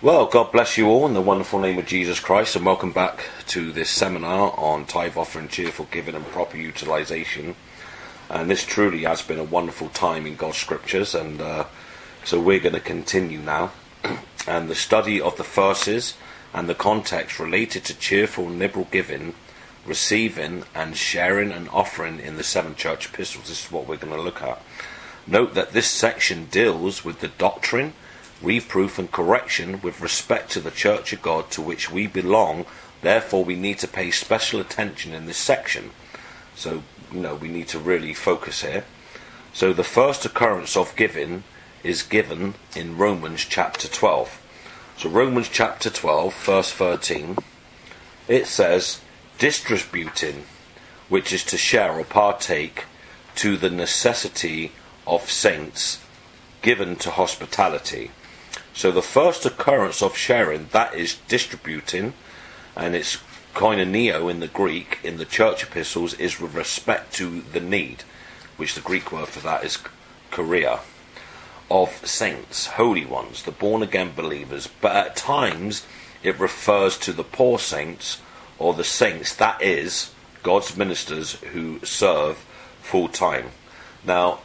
Well, God bless you all in the wonderful name of Jesus Christ, and welcome back to this seminar on tithe offering, cheerful giving and proper utilisation. And this truly has been a wonderful time in God's scriptures, and so we're going to continue now. And the study of the verses and the context related to cheerful and liberal giving, receiving and sharing and offering in the 7 church epistles, this is what we're going to look at. Note that this section deals with the doctrine, reproof and correction with respect to the Church of God to which we belong. Therefore we need to pay special attention in this section. So, we need to really focus here. So the first occurrence of giving is given in Romans chapter 12. So Romans chapter 12, verse 13, it says, distributing, which is to share or partake to the necessity of saints, given to hospitality. So the first occurrence of sharing, that is distributing, and it's koinoneo in the Greek, in the church epistles, is with respect to the need, which the Greek word for that is choria, of saints, holy ones, the born-again believers. But at times it refers to the poor saints, or the saints, that is, God's ministers who serve full-time. Now,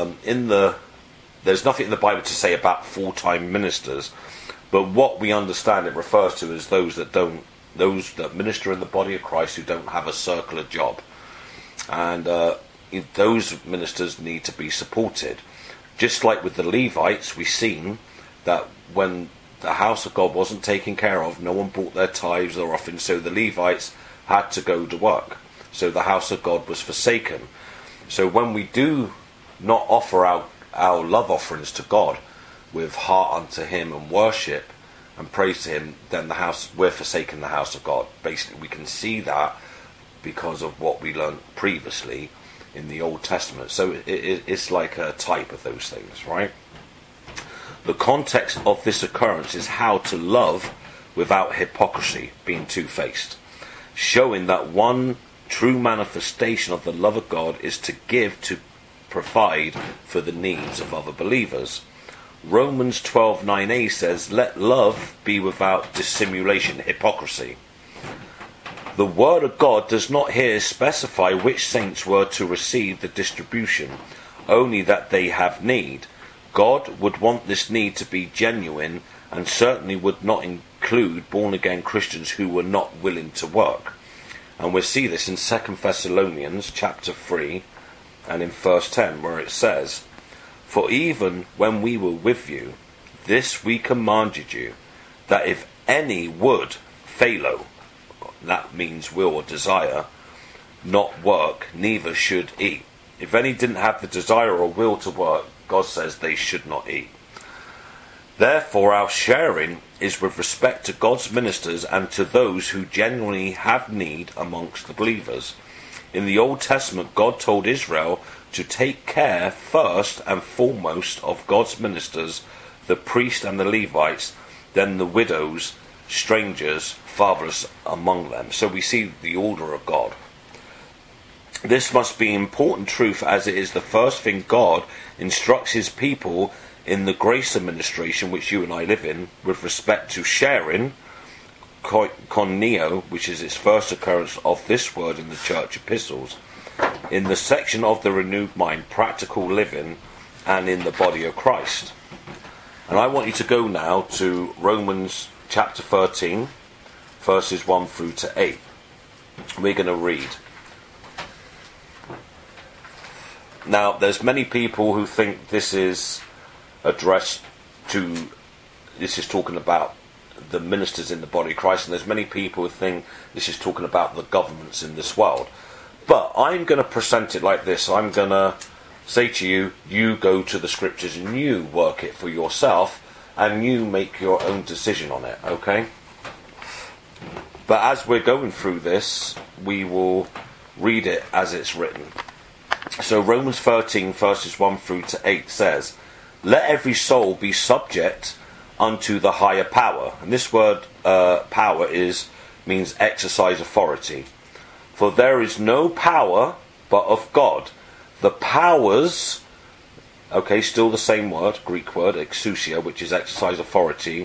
there's nothing in the Bible to say about full-time ministers, but what we understand it refers to is those that minister in the body of Christ who don't have a circular job, and those ministers need to be supported. Just like with the Levites, we've seen that when the house of God wasn't taken care of, no one brought their tithes or offerings, so the Levites had to go to work. So the house of God was forsaken. So when we do not offer our love offerings to God with heart unto him and worship and praise to him, then we're forsaking the house of God. Basically, we can see that because of what we learned previously in the Old Testament. So it's like a type of those things, right? The context of this occurrence is how to love without hypocrisy, being two-faced, showing that one true manifestation of the love of God is to give, to provide for the needs of other believers. Romans 12:9a says, let love be without dissimulation, hypocrisy. The word of God does not here specify which saints were to receive the distribution, only that they have need. God would want this need to be genuine, and certainly would not include born-again Christians who were not willing to work. And we'll see this in 2 Thessalonians chapter 3 and in verse 10, where it says, for even when we were with you, this we commanded you, that if any would, philo, that means will or desire, not work, neither should eat. If any didn't have the desire or will to work, God says they should not eat. Therefore our sharing is with respect to God's ministers and to those who genuinely have need amongst the believers. In the Old Testament, God told Israel to take care first and foremost of God's ministers, the priests and the Levites, then the widows, strangers, fatherless among them. So we see the order of God. This must be important truth, as it is the first thing God instructs his people in the grace administration which you and I live in, with respect to sharing, koinoneo, which is its first occurrence of this word in the church epistles, in the section of the renewed mind, practical living, and in the body of Christ. And I want you to go now to Romans chapter 13, verses 1 through to 8. We're going to read. Now, there's many people who think this is talking about the ministers in the body of Christ, and there's many people who think this is talking about the governments in this world. But I'm going to present it like this. I'm going to say to you, you go to the scriptures and you work it for yourself, and you make your own decision on it, okay? But as we're going through this, we will read it as it's written. So Romans 13 verses 1 through to 8 says, let every soul be subject unto the higher power. And this word power means exercise authority. For there is no power but of God. The powers, okay, still the same word, Greek word, exousia, which is exercise authority.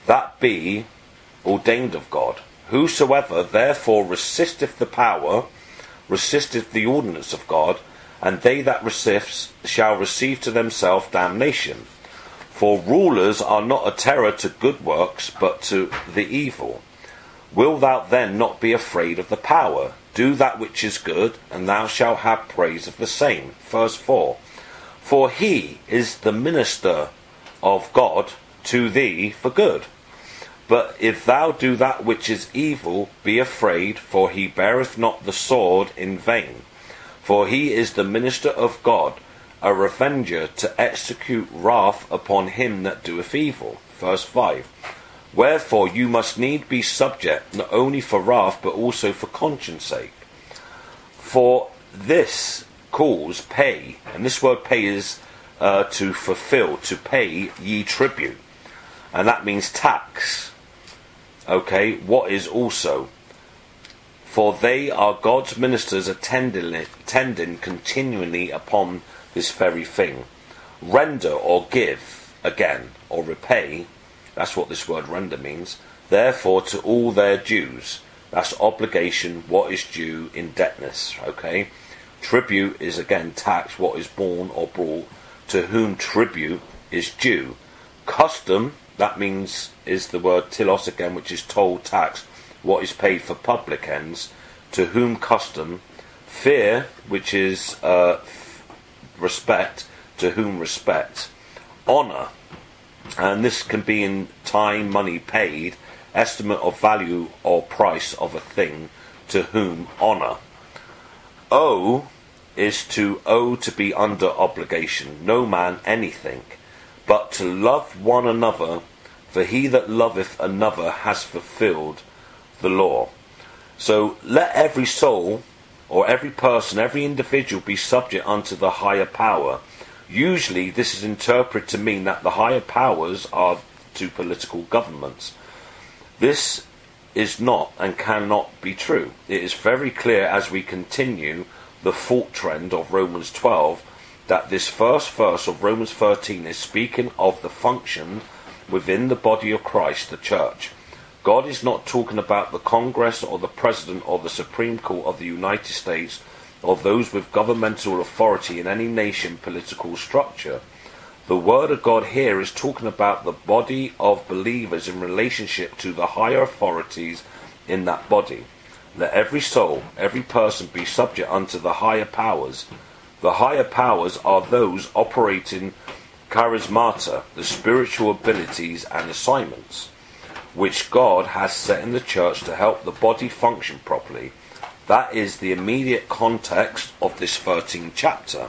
that be ordained of God. Whosoever therefore resisteth the power, resisteth the ordinance of God, and they that resist shall receive to themselves damnation. For rulers are not a terror to good works, but to the evil. Wilt thou then not be afraid of the power? Do that which is good, and thou shalt have praise of the same. Verse 4. For he is the minister of God to thee for good. But if thou do that which is evil, be afraid, for he beareth not the sword in vain. For he is the minister of God, a revenger to execute wrath upon him that doeth evil. Verse 5. Wherefore you must need be subject, not only for wrath, but also for conscience sake. For this cause pay, and this word pay is to fulfill, to pay ye tribute. And that means tax. Okay, what is also? For they are God's ministers attending continually upon this very thing. Render or give, again, or repay, that's what this word render means, therefore to all their dues. That's obligation, what is due, indebtedness, okay? Tribute is again tax, what is borne or brought, to whom tribute is due. Custom, that means, is the word telos again, which is toll, tax, what is paid for public ends, to whom custom. Fear, which is respect, to whom respect. Honour, and this can be in time, money paid, estimate of value or price of a thing, to whom honour. Owe is to owe, to be under obligation, no man anything, but to love one another, for he that loveth another has fulfilled the law. So let every soul, or every person, every individual be subject unto the higher power. Usually this is interpreted to mean that the higher powers are to political governments. This is not and cannot be true. It is very clear as we continue the thought trend of Romans 12 that this first verse of Romans 13 is speaking of the function within the body of Christ, the church. God is not talking about the Congress or the President or the Supreme Court of the United States or those with governmental authority in any nation political structure. The word of God here is talking about the body of believers in relationship to the higher authorities in that body. Let every soul, every person be subject unto the higher powers. The higher powers are those operating charismata, the spiritual abilities and assignments, which God has set in the church to help the body function properly. That is the immediate context of this 13th chapter.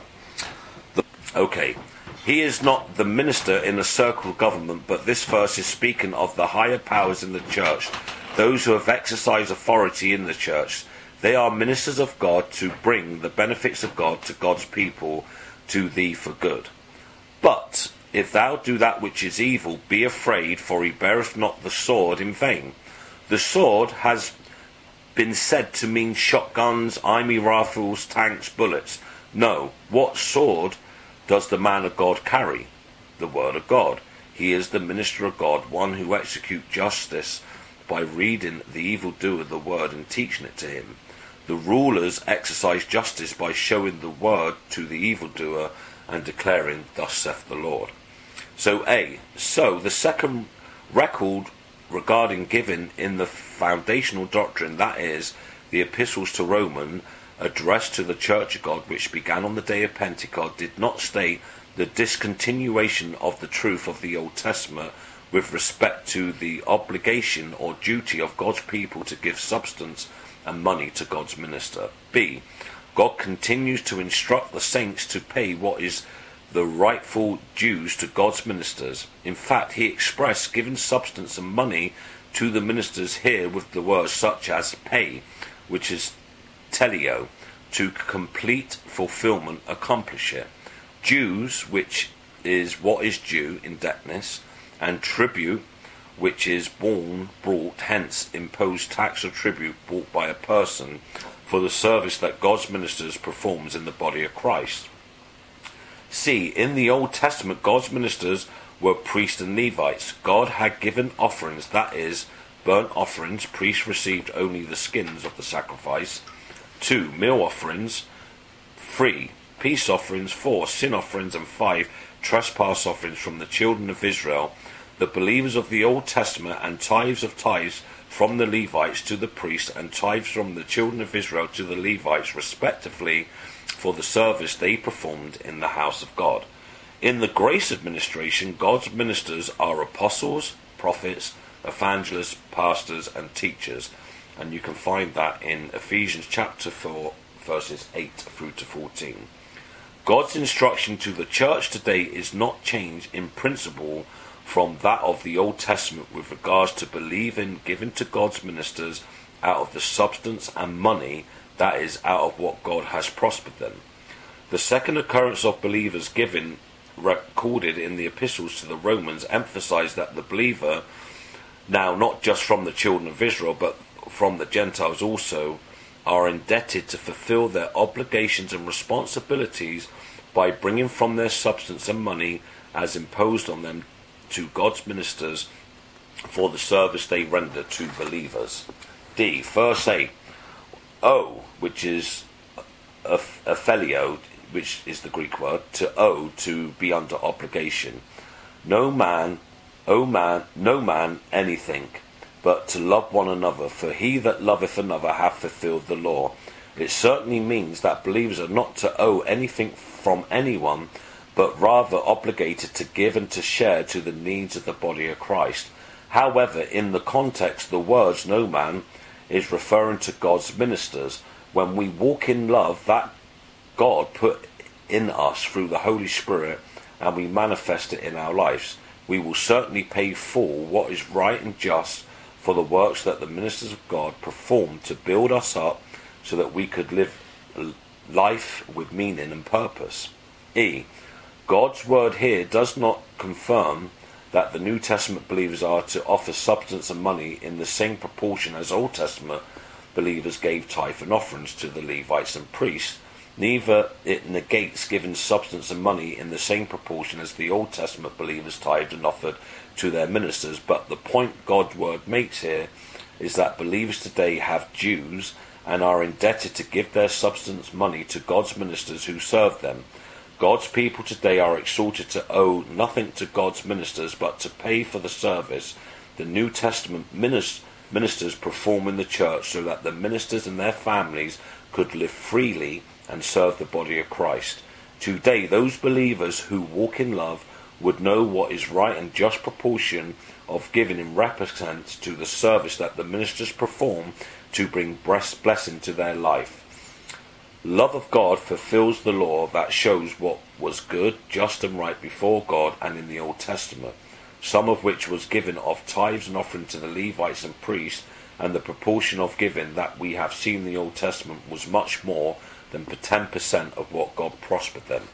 Okay, he is not the minister in a circle of government, but this verse is speaking of the higher powers in the church, those who have exercised authority in the church. They are ministers of God to bring the benefits of God to God's people, to thee for good. But if thou do that which is evil, be afraid, for he beareth not the sword in vain. The sword has been said to mean shotguns, army rifles, tanks, bullets. No, what sword does the man of God carry? The word of God. He is the minister of God, one who executes justice by reading the evildoer the word and teaching it to him. The rulers exercise justice by showing the word to the evildoer and declaring, thus saith the Lord. So the second record regarding giving in the foundational doctrine, that is, the epistles to Romans, addressed to the Church of God, which began on the day of Pentecost, did not state the discontinuation of the truth of the Old Testament with respect to the obligation or duty of God's people to give substance and money to God's minister. B. God continues to instruct the saints to pay what is the rightful dues to God's ministers. In fact, he expressed giving substance and money to the ministers here with the words such as pay, which is teleo, to complete fulfillment, accomplish it. Dues, which is what is due, indebtedness, and tribute, which is borne, brought, hence imposed tax or tribute brought by a person for the service that God's ministers performs in the body of Christ. C. In the Old Testament, God's ministers were priests and Levites. God had given offerings, that is, burnt offerings. Priests received only the skins of the sacrifice. 2. Meal offerings. 3. Peace offerings. 4. Sin offerings. And 5. Trespass offerings from the children of Israel. The believers of the Old Testament, and tithes of tithes from the Levites to the priests, and tithes from the children of Israel to the Levites, respectively, for the service they performed in the house of God. In the grace administration, God's ministers are apostles, prophets, evangelists, pastors, and teachers. And you can find that in Ephesians chapter 4, verses 8 through to 14. God's instruction to the church today is not changed in principle from that of the Old Testament with regards to believing given to God's ministers out of the substance and money, that is, out of what God has prospered them. The second occurrence of believers given recorded in the epistles to the Romans emphasized that the believer, now not just from the children of Israel but from the Gentiles also, are indebted to fulfill their obligations and responsibilities by bringing from their substance and money as imposed on them to God's ministers for the service they render to believers. D. Verse 8. O, which is aphelio, which is the Greek word, to owe, to be under obligation. No man anything, but to love one another, for he that loveth another hath fulfilled the law. It certainly means that believers are not to owe anything from anyone, but rather obligated to give and to share to the needs of the body of Christ. However, in the context, the words no man is referring to God's ministers. When we walk in love that God put in us through the Holy Spirit, and we manifest it in our lives, we will certainly pay full what is right and just for the works that the ministers of God performed to build us up so that we could live life with meaning and purpose. E. God's word here does not confirm that the New Testament believers are to offer substance and money in the same proportion as Old Testament believers gave tithe and offerings to the Levites and priests. Neither it negates giving substance and money in the same proportion as the Old Testament believers tithed and offered to their ministers, but the point God's word makes here is that believers today have dues and are indebted to give their substance money to God's ministers who serve them. God's people today are exhorted to owe nothing to God's ministers but to pay for the service the New Testament ministers perform in the church, so that the ministers and their families could live freely and serve the body of Christ. Today, those believers who walk in love would know what is right and just proportion of giving in represents to the service that the ministers perform to bring blessing to their life. Love of God fulfills the law that shows what was good, just and right before God and in the Old Testament, some of which was given of tithes and offering to the Levites and priests, and the proportion of giving that we have seen in the Old Testament was much more than 10% of what God prospered them.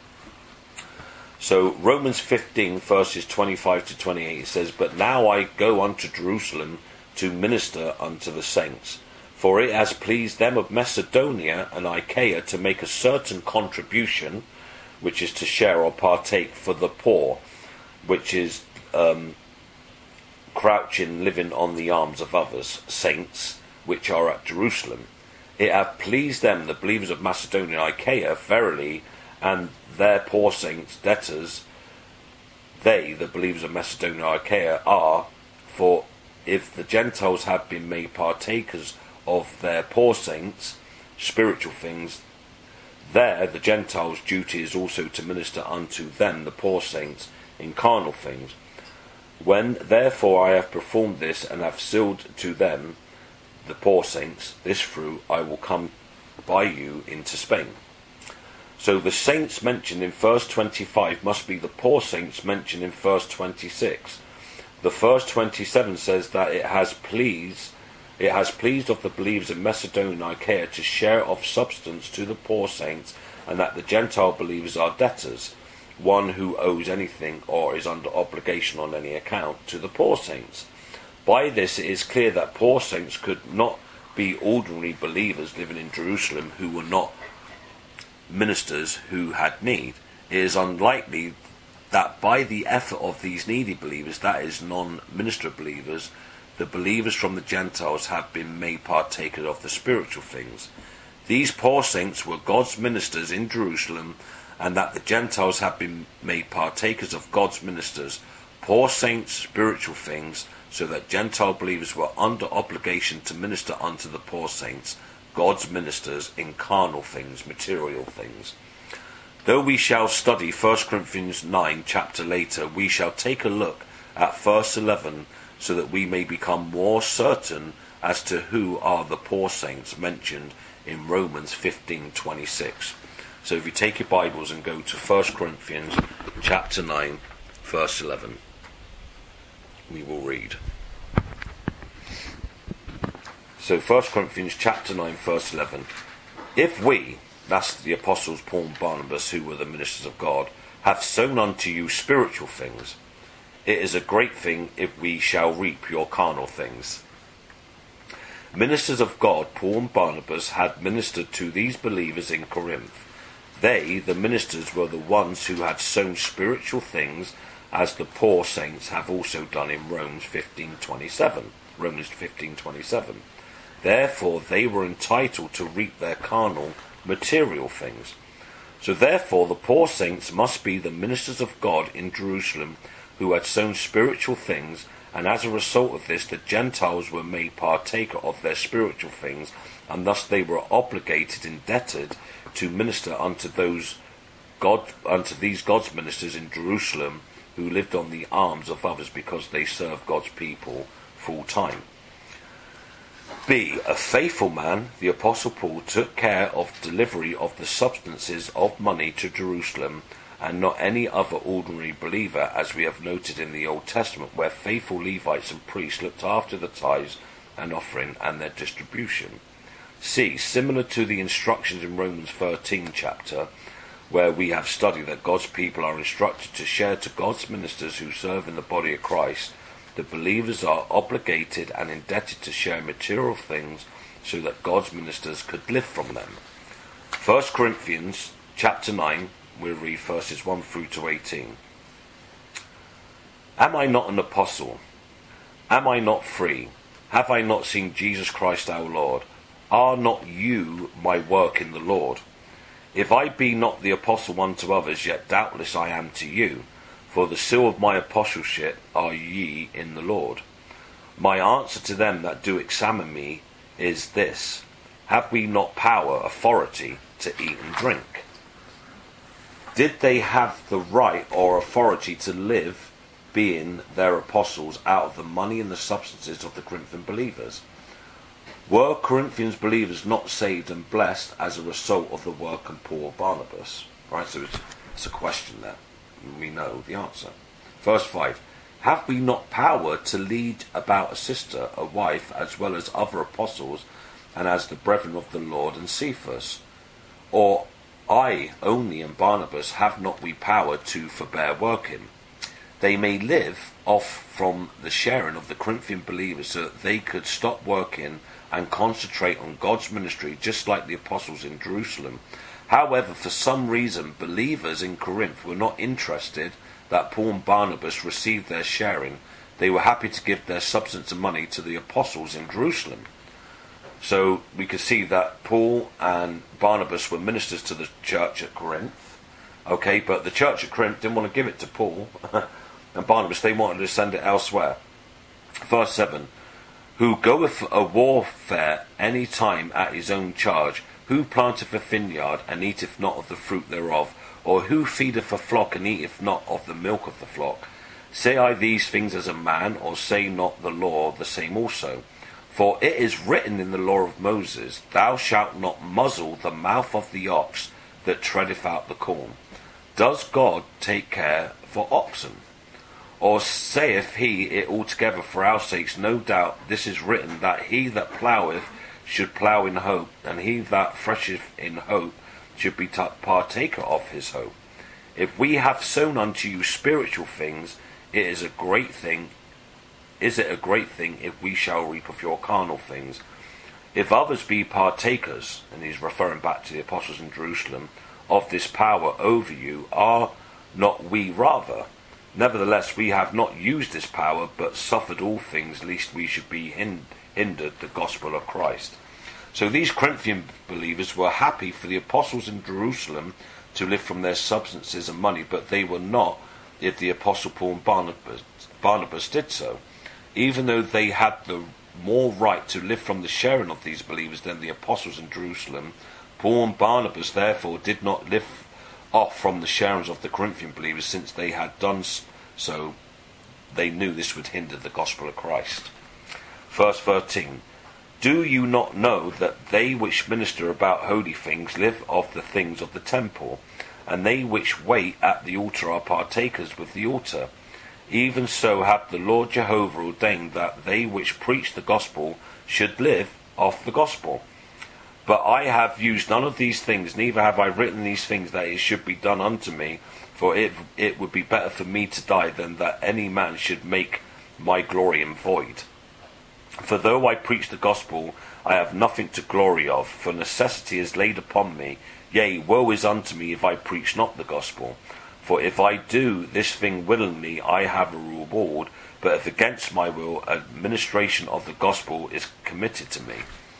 So Romans 15 verses 25 to 28 says, But now I go unto Jerusalem to minister unto the saints. For it has pleased them of Macedonia and Achaia to make a certain contribution, which is to share or partake for the poor, which is crouching, living on the arms of others, saints, which are at Jerusalem. It hath pleased them, the believers of Macedonia and Achaia, verily, and their poor saints, debtors, they, the believers of Macedonia and Achaia, are, for if the Gentiles have been made partakers of their poor saints, spiritual things, there the Gentiles' duty is also to minister unto them, the poor saints, in carnal things. When therefore I have performed this, and have sealed to them, the poor saints, this fruit, I will come by you into Spain. So the saints mentioned in verse 25 must be the poor saints mentioned in verse 26. The verse 27 says that it has pleased of the believers in Macedonia and Achaia to share of substance to the poor saints, and that the Gentile believers are debtors, one who owes anything or is under obligation on any account to the poor saints. By this it is clear that poor saints could not be ordinary believers living in Jerusalem who were not ministers who had need. It is unlikely that by the effort of these needy believers, that is, non-minister believers, the believers from the Gentiles have been made partakers of the spiritual things. These poor saints were God's ministers in Jerusalem, and that the Gentiles have been made partakers of God's ministers, poor saints, spiritual things, so that Gentile believers were under obligation to minister unto the poor saints, God's ministers, in carnal things, material things. Though we shall study 1 Corinthians 9 chapter later, we shall take a look at verse 11, so that we may become more certain as to who are the poor saints mentioned in Romans 15:26. So if you take your Bibles and go to 1 Corinthians chapter 9 verse 11, we will read. So 1 Corinthians chapter 9 verse 11. If we, that's the apostles Paul and Barnabas, who were the ministers of God, have sown unto you spiritual things, it is a great thing if we shall reap your carnal things. Ministers of God, Paul and Barnabas, had ministered to these believers in Corinth. They, the ministers, were the ones who had sown spiritual things, as the poor saints have also done in Romans 15:27. Therefore they were entitled to reap their carnal, material things. So therefore the poor saints must be the ministers of God in Jerusalem, who had sown spiritual things, and as a result of this the Gentiles were made partaker of their spiritual things, and thus they were obligated, indebted, to minister unto these God's ministers in Jerusalem, who lived on the alms of others because they served God's people full time. B. A faithful man, the Apostle Paul, took care of delivery of the substances of money to Jerusalem, and not any other ordinary believer, as we have noted in the Old Testament, where faithful Levites and priests looked after the tithes and offering and their distribution. C. Similar to the instructions in Romans 13 chapter, where we have studied that God's people are instructed to share to God's ministers who serve in the body of Christ, the believers are obligated and indebted to share material things so that God's ministers could live from them. 1 Corinthians chapter 9, we'll read verses 1 through to 18. Am I not an apostle? Am I not free? Have I not seen Jesus Christ our Lord? Are not you my work in the Lord? If I be not the apostle unto others, yet doubtless I am to you, for the seal of my apostleship are ye in the Lord. My answer to them that do examine me is this: have we not power, authority, to eat and drink? Did they have the right or authority to live, being their apostles, out of the money and the substances of the Corinthian believers? Were Corinthians believers not saved and blessed as a result of the work of Paul and Barnabas? Right, so it's a question there. We know the answer. Verse 5. Have we not power to lead about a sister, a wife, as well as other apostles, and as the brethren of the Lord and Cephas? Or I only and Barnabas, have not we power to forbear working? They may live off from the sharing of the Corinthian believers so that they could stop working and concentrate on God's ministry, just like the apostles in Jerusalem. However, for some reason, believers in Corinth were not interested that Paul and Barnabas received their sharing. They were happy to give their substance and money to the apostles in Jerusalem. So we could see that Paul and Barnabas were ministers to the church at Corinth. Okay, but the church at Corinth didn't want to give it to Paul and Barnabas. They wanted to send it elsewhere. Verse 7. Who goeth a warfare any time at his own charge? Who planteth a vineyard, and eateth not of the fruit thereof? Or who feedeth a flock, and eateth not of the milk of the flock? Say I these things as a man, or say not the law the same also? For it is written in the law of Moses, Thou shalt not muzzle the mouth of the ox that treadeth out the corn. Does God take care for oxen? Or saith he it altogether for our sakes? No doubt this is written, that he that plougheth should plough in hope, and he that thresheth in hope should be partaker of his hope. If we have sown unto you spiritual things, it is a great thing. Is it a great thing if we shall reap of your carnal things? If others be partakers, and he's referring back to the apostles in Jerusalem, of this power over you, are not we rather? Nevertheless, we have not used this power, but suffered all things, lest we should be hindered the gospel of Christ. So these Corinthian believers were happy for the apostles in Jerusalem to live from their substances and money, but they were not if the apostle Paul and Barnabas did so. Even though they had the more right to live from the sharing of these believers than the apostles in Jerusalem, Paul and Barnabas therefore did not live off from the sharings of the Corinthian believers, since they had done so. They knew this would hinder the gospel of Christ. Verse 13. Do you not know that they which minister about holy things live of the things of the temple, and they which wait at the altar are partakers with the altar? Even so hath the Lord Jehovah ordained that they which preach the gospel should live of the gospel. But I have used none of these things, neither have I written these things that it should be done unto me, for it would be better for me to die than that any man should make my glory void. For though I preach the gospel, I have nothing to glory of, for necessity is laid upon me. Yea, woe is unto me if I preach not the gospel. For if I do this thing willingly, I have a reward, but if against my will, administration of the gospel is committed to me.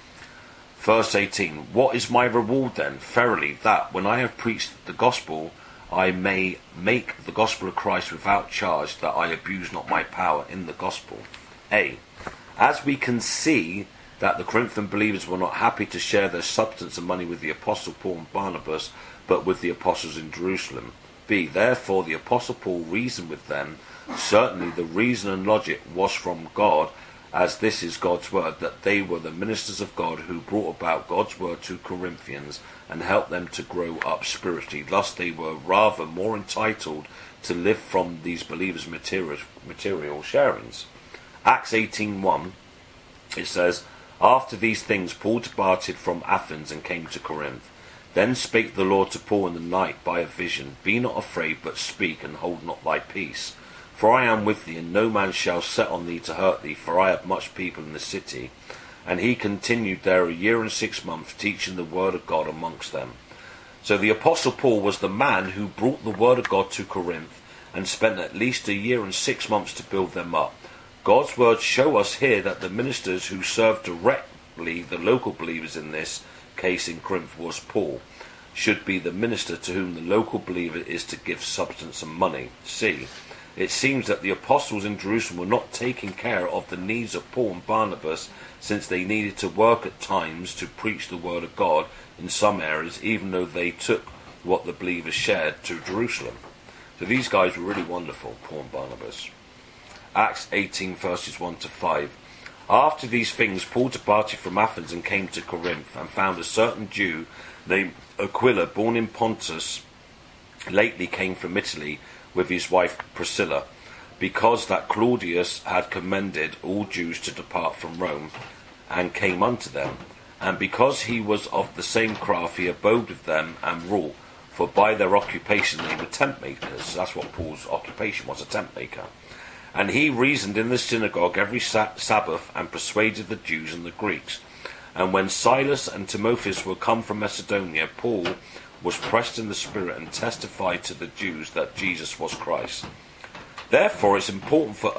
Verse 18. What is my reward then? Verily, that when I have preached the gospel, I may make the gospel of Christ without charge, that I abuse not my power in the gospel. A. As we can see that the Corinthian believers were not happy to share their substance and money with the apostle Paul and Barnabas, but with the apostles in Jerusalem. B. Therefore the apostle Paul reasoned with them. Certainly the reason and logic was from God, as this is God's word, that they were the ministers of God who brought about God's word to Corinthians and helped them to grow up spiritually. Thus they were rather more entitled to live from these believers' material sharings. Acts 18:1, it says, After these things Paul departed from Athens and came to Corinth. Then spake the Lord to Paul in the night by a vision, Be not afraid, but speak, and hold not thy peace. For I am with thee, and no man shall set on thee to hurt thee, for I have much people in the city. And he continued there 1 year and 6 months, teaching the word of God amongst them. So the apostle Paul was the man who brought the word of God to Corinth, and spent at least 1 year and 6 months to build them up. God's words show us here that the ministers who served directly the local believers in this case in Corinth was Paul, should be the minister to whom the local believer is to give substance and money. C. It seems that the apostles in Jerusalem were not taking care of the needs of Paul and Barnabas, since they needed to work at times to preach the word of God in some areas, even though they took what the believers shared to Jerusalem. So these guys were really wonderful, Paul and Barnabas. Acts 18 verses 1 to 5. After these things Paul departed from Athens and came to Corinth, and found a certain Jew named Aquila, born in Pontus, lately came from Italy, with his wife Priscilla, because that Claudius had commended all Jews to depart from Rome, and came unto them. And because he was of the same craft, he abode with them and wrought, for by their occupation they were tent makers. That's what Paul's occupation was, a tent maker. And he reasoned in the synagogue every Sabbath, and persuaded the Jews and the Greeks. And when Silas and Timotheus were come from Macedonia, Paul was pressed in the spirit and testified to the Jews that Jesus was Christ. Therefore it's important for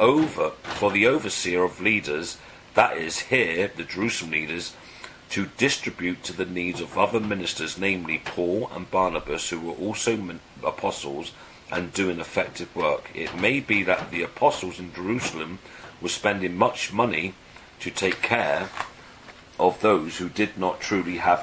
the overseer of leaders, that is here the Jerusalem leaders, to distribute to the needs of other ministers, namely Paul and Barnabas, who were also apostles and doing effective work. It may be that the apostles in Jerusalem were spending much money to take care of those who did not truly have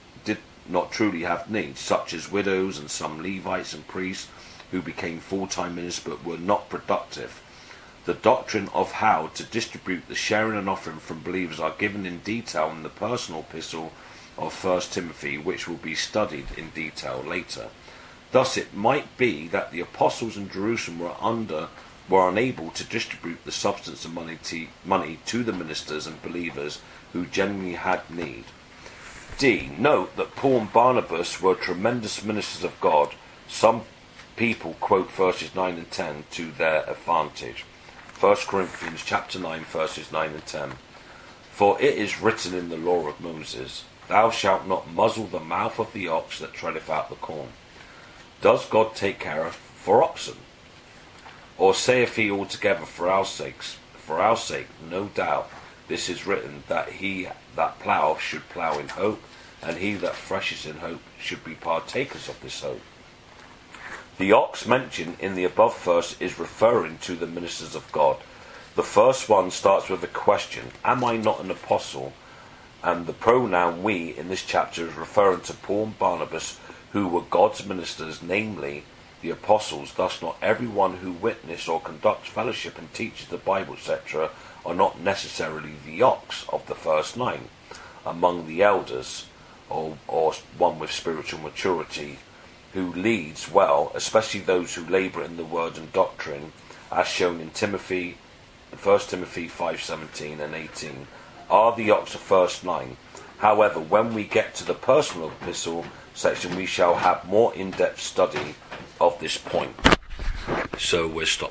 needs, such as widows and some Levites and priests who became full-time ministers but were not productive. The doctrine of how to distribute the sharing and offering from believers are given in detail in the personal epistle of 1 Timothy, which will be studied in detail later. Thus it might be that the apostles in Jerusalem were unable to distribute the substance of money to the ministers and believers who genuinely had need. D. Note that Paul and Barnabas were tremendous ministers of God. Some people quote verses 9 and 10 to their advantage. 1 Corinthians chapter 9 verses 9 and 10. For it is written in the law of Moses, Thou shalt not muzzle the mouth of the ox that treadeth out the corn. Does God take care for oxen? Or saith he altogether for our sakes? For our sake, no doubt, this is written, that he that plough should plough in hope, and he that threshes in hope should be partakers of this hope. The ox mentioned in the above verse is referring to the ministers of God. The first one starts with a question, am I not an apostle? And the pronoun we in this chapter is referring to Paul and Barnabas, who were God's ministers, namely the apostles. Thus not everyone who witnesses or conducts fellowship and teaches the Bible, etc., are not necessarily the ox of the first line among the elders, or one with spiritual maturity who leads well, especially those who labour in the word and doctrine, as shown in 1 Timothy 5:17 and 18, are the ox of first line. However, when we get to the personal epistle section, we shall have more in-depth study of this point. So we're stopped.